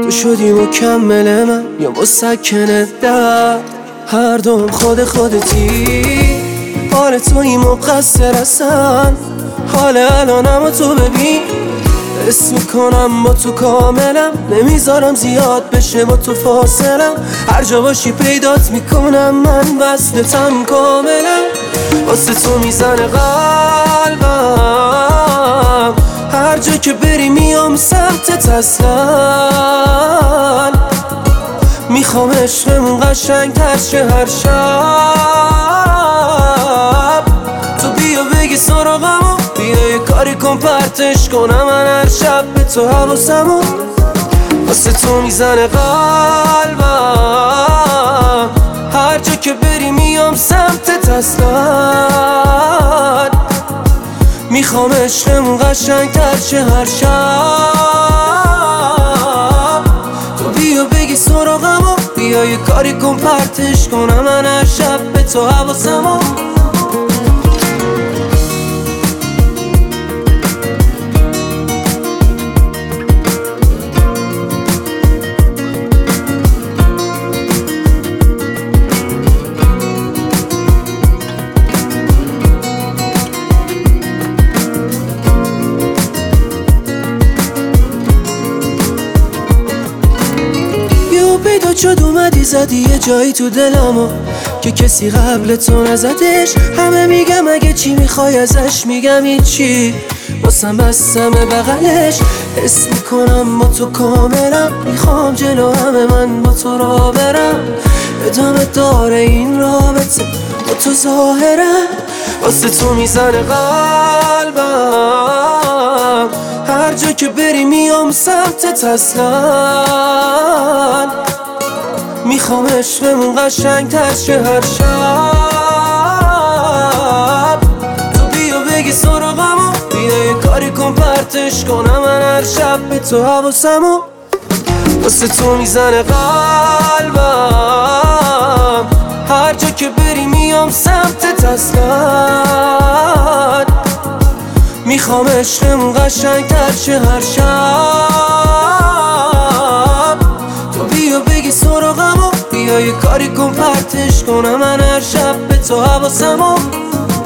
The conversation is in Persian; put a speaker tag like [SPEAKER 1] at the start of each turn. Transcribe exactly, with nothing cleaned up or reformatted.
[SPEAKER 1] تو شدی مکمل من یا مسکن درد، هر دوم خود خودتی. حال توی مقصر اصلا، حال الانم تو ببین. حس میکنم با تو کاملم، نمیذارم زیاد بشه با تو فاصلم. هر جا باشی پیدات میکنم، من وصلتم کاملم. واسه تو میزنه قلبم، هر جا که بری میام سمتت اصلا. میخوام عشقمون قشنگ تر شه هر شب. تو بیا بگی سراغمو، بیا یه کاری کن پرتش کنم من هر شب به تو حواسمو. واسه تو میزنه قلبم، هر جا که بری میام سمتت اصلا. میخوام عشقمون قشنگ تر شه هر شب. تو بیا بگی سراغمو، بیا یه کاری کن پرتش کنم من هر شب به تو حواسمو. پیدا شد اومدی زدی یه جایی تو دلمو که کسی قبل تو نزدش. همه میگم اگه چی میخوای ازش، میگم هیچی، واسم بستم بغلش. حس میکنم با تو کاملم، میخوام جلو همه من با تو را برم. ادامه داره این رابطه با تو ظاهرم. واسه تو میزنه قلبم، هر جا که بری میام سمتت اصلا. میخوام عشقمون قشنگ تر شه هر شب. تو بیا بگی سراغمو، بیا یه کاری کن پرتش کنم من هر شب به تو حواسمو. واسه تو میزنه قلبم، هر جا که بری میام سمتت اصلا. میخوام عشقمون قشنگ تر شه هر شب. تو بیا بگی سراغمو، بیا یه کاری کن پرتش کنم من هر شب به تو حواسمو.